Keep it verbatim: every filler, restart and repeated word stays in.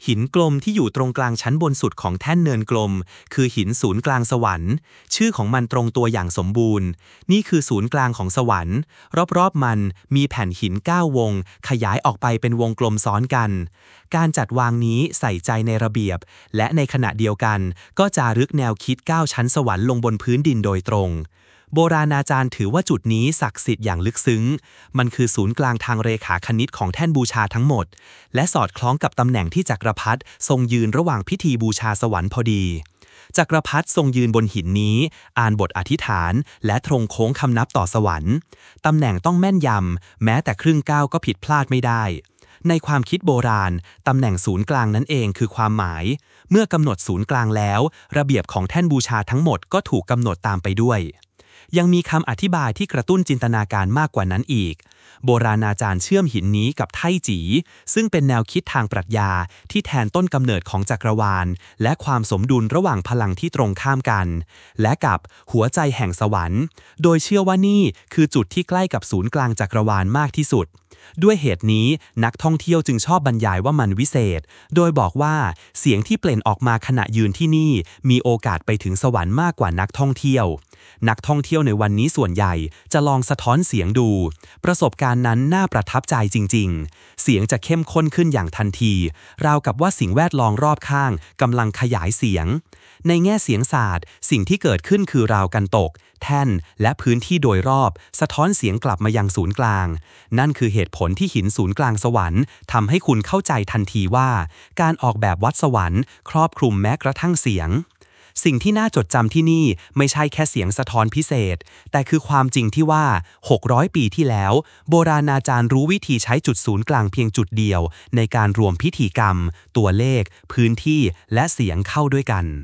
หินกลมที่อยู่ตรงกลางชั้นบนสุดของแท่นเนินกลมคือหินศูนย์กลางสวรรค์ชื่อของมันตรงตัวอย่างสมบูรณ์นี่คือศูนย์กลางของสวรรค์รอบๆมันมีแผ่นหินเก้าวงขยายออกไปเป็นวงกลมซ้อนกันการจัดวางนี้ใส่ใจในระเบียบและในขณะเดียวกันก็จารึกแนวคิดเก้าชั้นสวรรค์ลงบนพื้นดินโดยตรงโบราณอาจารย์ถือว่าจุดนี้ศักดิ์สิทธิ์อย่างลึกซึ้งมันคือศูนย์กลางทางเรขาคณิตของแท่นบูชาทั้งหมดและสอดคล้องกับตำแหน่งที่จักรพรรดิทรงยืนระหว่างพิธีบูชาสวรรค์พอดีจักรพรรดิทรงยืนบนหินนี้อ่านบทอธิษฐานและตรงโค้งคำนับต่อสวรรค์ตำแหน่งต้องแม่นยำแม้แต่ครึ่งก้าวก็ผิดพลาดไม่ได้ในความคิดโบราณตำแหน่งศูนย์กลางนั่นเองคือความหมายเมื่อกำหนดศูนย์กลางแล้วระเบียบของแท่นบูชาทั้งหมดก็ถูกกำหนดตามไปด้วยยังมีคำอธิบายที่กระตุ้นจินตนาการมากกว่านั้นอีกโบราณอาจารย์เชื่อมหินนี้กับไท่จีซึ่งเป็นแนวคิดทางปรัชญาที่แทนต้นกำเนิดของจักรวาลและความสมดุลระหว่างพลังที่ตรงข้ามกันและกับหัวใจแห่งสวรรค์โดยเชื่อว่านี่คือจุดที่ใกล้กับศูนย์กลางจักรวาลมากที่สุดด้วยเหตุนี้นักท่องเที่ยวจึงชอบบรรยายว่ามันวิเศษโดยบอกว่าเสียงที่เปล่งออกมาขณะยืนที่นี่มีโอกาสไปถึงสวรรค์มากกว่านักท่องเที่ยวนักท่องเที่ยวในวันนี้ส่วนใหญ่จะลองสะท้อนเสียงดูประสบการณ์นั้นน่าประทับใจจริงๆเสียงจะเข้มข้นขึ้นอย่างทันทีราวกับว่าสิ่งแวดล้อมรอบข้างกำลังขยายเสียงในแง่เสียงศาสตร์สิ่งที่เกิดขึ้นคือราวกันตกแท่นและพื้นที่โดยรอบสะท้อนเสียงกลับมายังศูนย์กลางนั่นคือเหตุผลที่หินศูนย์กลางสวรรค์ทำให้คุณเข้าใจทันทีว่าการออกแบบวัดสวรรค์ครอบคลุมแม้กระทั่งเสียงสิ่งที่น่าจดจำที่นี่ไม่ใช่แค่เสียงสะท้อนพิเศษแต่คือความจริงที่ว่าหกร้อยปีที่แล้วโบราณอาจารย์รู้วิธีใช้จุดศูนย์กลางเพียงจุดเดียวในการรวมพิธีกรรมตัวเลขพื้นที่และเสียงเข้าด้วยกัน